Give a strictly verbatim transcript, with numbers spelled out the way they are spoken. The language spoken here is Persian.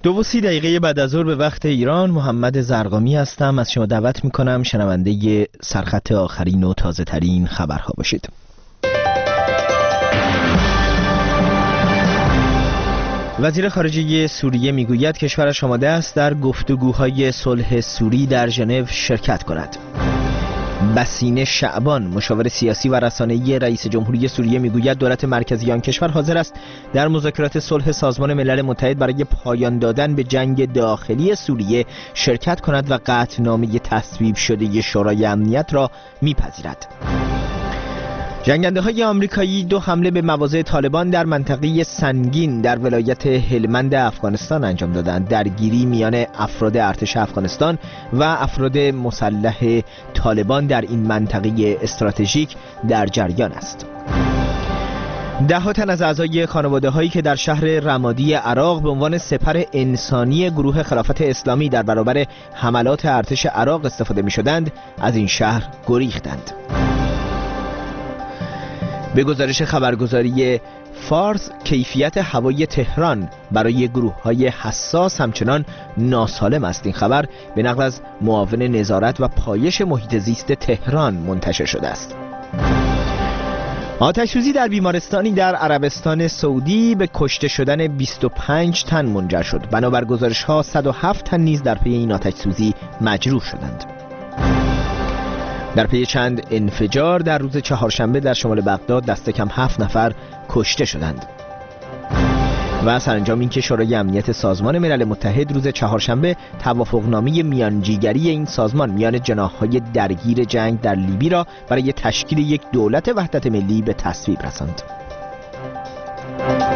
دو و سی دقیقه بعد از ظهر به وقت ایران، محمد زرقامی هستم. از شما دعوت میکنم شنونده سرخط آخرین و تازه ترین خبرها باشید. وزیر خارجه سوریه میگوید کشورش آماده است در گفتگوهای صلح سوری در ژنو شرکت کند. بسینه شعبان، مشاور سیاسی و رسانه‌ای رئیس جمهوری سوریه میگوید دولت مرکزی آن کشور حاضر است در مذاکرات صلح سازمان ملل متحد برای پایان دادن به جنگ داخلی سوریه شرکت کند و قطعنامه تصویب شده شورای امنیت را میپذیرد. جنگنده های آمریکایی دو حمله به مواضع طالبان در منطقه سنگین در ولایت هلمند افغانستان انجام دادند. درگیری میان افراد ارتش افغانستان و افراد مسلح طالبان در این منطقه استراتژیک در جریان است. ده ها تن از اعضای خانواده هایی که در شهر رمادی عراق به عنوان سپر انسانی گروه خلافت اسلامی در برابر حملات ارتش عراق استفاده می شدند از این شهر گریختند. به گزارش خبرگزاری فارس، کیفیت هوای تهران برای گروه‌های حساس همچنان ناسالم است. این خبر به نقل از معاون نظارت و پایش محیط زیست تهران منتشر شده است. آتش‌سوزی در بیمارستانی در عربستان سعودی به کشته شدن بیست و پنج تن منجر شد. بنابر گزارش‌ها صد و هفت تن نیز در پی این آتش‌سوزی مجروح شدند. در پی چند انفجار در روز چهارشنبه در شمال بغداد دست کم هفت نفر کشته شدند. و سرانجام اینکه شورای امنیت سازمان ملل متحد روز چهارشنبه توافقنامه میانجیگری این سازمان میان جناح‌های درگیر جنگ در لیبی را برای تشکیل یک دولت وحدت ملی به تصویب رساند.